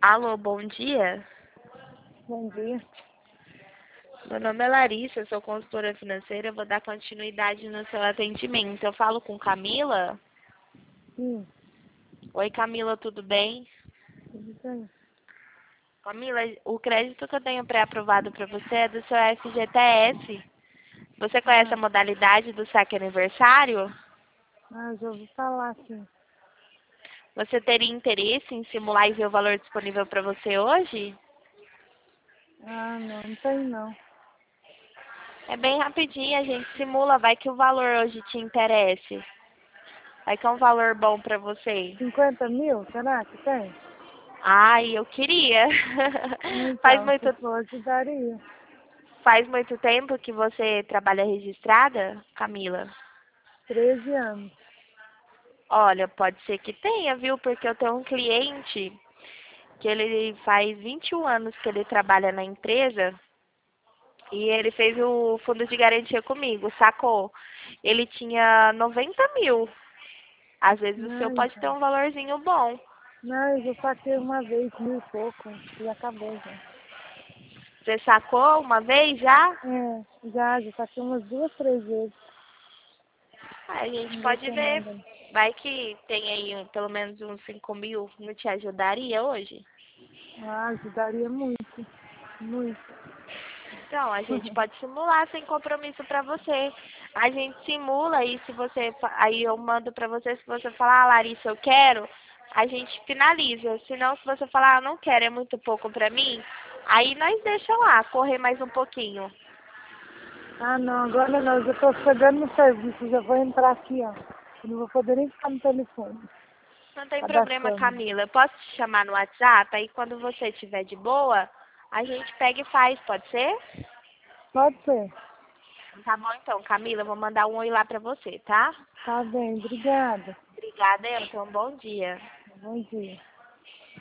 Alô, bom dia. Bom dia. Meu nome é Larissa, eu sou consultora financeira. Eu vou dar continuidade no seu atendimento. Eu falo com Camila? Sim, Oi, Camila, tudo bem? tudo bem. Camila, o crédito que eu tenho pré-aprovado para você é do seu FGTS. Você conhece a Ah, modalidade do saque aniversário? já ouvi falar, sim. Você teria interesse em simular e ver o valor disponível para você hoje? Não tem não. É bem rapidinho, a gente simula, vai que o valor hoje te interesse. Vai que é um valor bom para você. 50 mil, será que tem? Ai, eu queria. Faz Então, se muito, for, ajudaria. faz muito tempo que você trabalha registrada, Camila? 13 anos. Olha, pode ser que tenha, viu? Porque eu tenho um cliente que ele faz 21 anos que ele trabalha na empresa e ele fez o fundo de garantia comigo, sacou? Ele tinha 90 mil. Às vezes o seu pode ter Então. um valorzinho bom. Não, eu já saquei uma vez, 1.000 e pouco, e acabou já. Você sacou uma vez já? Já saquei umas 2, 3 vezes. A gente Não vai pode ter ver. nada. Vai que tem aí pelo menos uns 5 mil. Não te ajudaria hoje? Ajudaria muito, muito. Então, a gente pode simular sem compromisso pra você. A gente simula e se você. Aí eu mando pra você, se você falar, ah, Larissa, eu quero, a gente finaliza. Se não, se você falar, ah, não quero, é muito pouco pra mim, aí nós deixa lá, correr mais um pouquinho. Não, agora não, eu já tô chegando no serviço, já vou entrar aqui, ó. Eu não vou poder nem ficar no telefone, Não tem problema, cadastrando. Camila. Eu posso te chamar no WhatsApp, aí quando você estiver de boa, a gente pega e faz, pode ser? Pode ser. Tá bom então, Camila, eu vou mandar um oi lá pra você, tá? Tá bem, obrigada. Obrigada, Elton. Um bom dia. Bom dia.